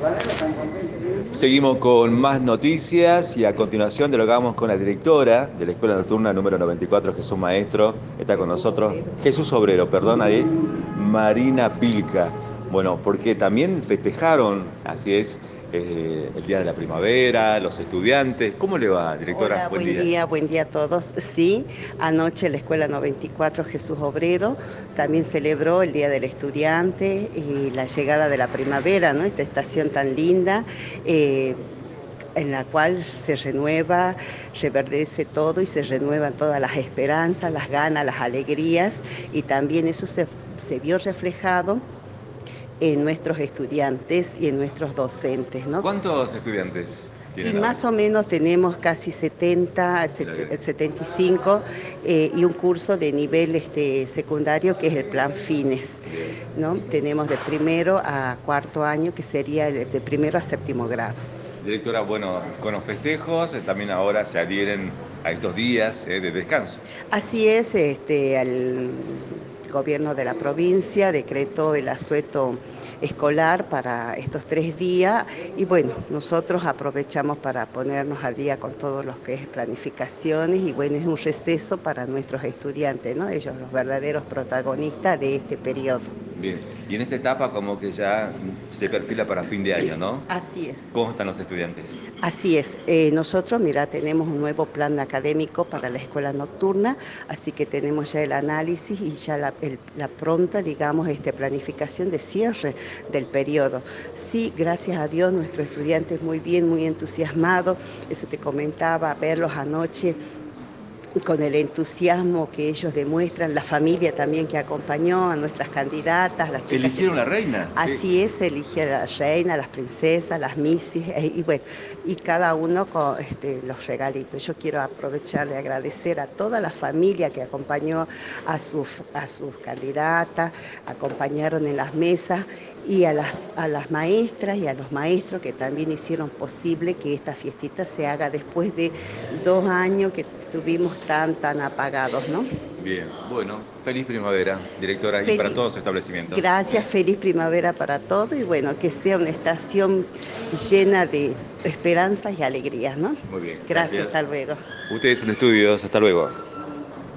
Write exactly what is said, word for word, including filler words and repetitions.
Seguimos con más noticias y a continuación dialogamos con la directora de la Escuela Nocturna número noventa y cuatro, Jesús Maestro. Está con nosotros, Jesús Obrero, perdón, ahí, Marina Pilca. Bueno, porque también festejaron, así es, eh, el Día de la Primavera, los estudiantes. ¿Cómo le va, directora? Hola, Buen buen día. día, buen día a todos. Sí, anoche la Escuela noventa y cuatro Jesús Obrero también celebró el Día del Estudiante y la llegada de la primavera, ¿no? Esta estación tan linda, eh, en la cual se renueva, reverdece todo y se renuevan todas las esperanzas, las ganas, las alegrías, y también eso se, se vio reflejado en nuestros estudiantes y en nuestros docentes, ¿no? ¿Cuántos estudiantes Y tienen ahora? más o menos tenemos casi setenta, Mira bien. setenta y cinco, eh, y un curso de nivel este, secundario que es el plan Fines, Bien. ¿no? Tenemos de primero a cuarto año, que sería el de primero a séptimo grado. Directora, bueno, con los festejos eh, también ahora se adhieren a estos días eh, de descanso. Así es, este, el gobierno de la provincia decretó el asueto escolar para estos tres días y bueno, nosotros aprovechamos para ponernos al día con todo lo que es planificaciones y bueno, es un receso para nuestros estudiantes, ¿no? Ellos los verdaderos protagonistas de este periodo. Bien, y en esta etapa como que ya mm, se perfila para fin de año, ¿no? Así es. ¿Cómo están los estudiantes? Así es, eh, nosotros, mira, tenemos un nuevo plan académico para la escuela nocturna, así que tenemos ya el análisis y ya la, el- la pronta, digamos, este, planificación de cierre del periodo. Sí, gracias a Dios, nuestro estudiante es muy bien, muy entusiasmado, eso te comentaba, verlos anoche con el entusiasmo que ellos demuestran, la familia también que acompañó a nuestras candidatas, las chicas que ¿Eligieron se... la reina? ¿Qué? Así es, se elige a la reina, las princesas, las misis, eh, y bueno, y cada uno con este, los regalitos. Yo quiero aprovechar de agradecer a toda la familia que acompañó a sus, a sus candidatas, acompañaron en las mesas, y a las, a las maestras y a los maestros que también hicieron posible que esta fiestita se haga después de dos años que estuvimos tan, tan apagados, ¿no? Bien, bueno, feliz primavera, directora, y para Feliz, todos los establecimientos. gracias, feliz primavera para todos y bueno, que sea una estación llena de esperanzas y alegrías, ¿no? Muy bien, Gracias, hasta gracias. luego. Ustedes en estudios, hasta luego.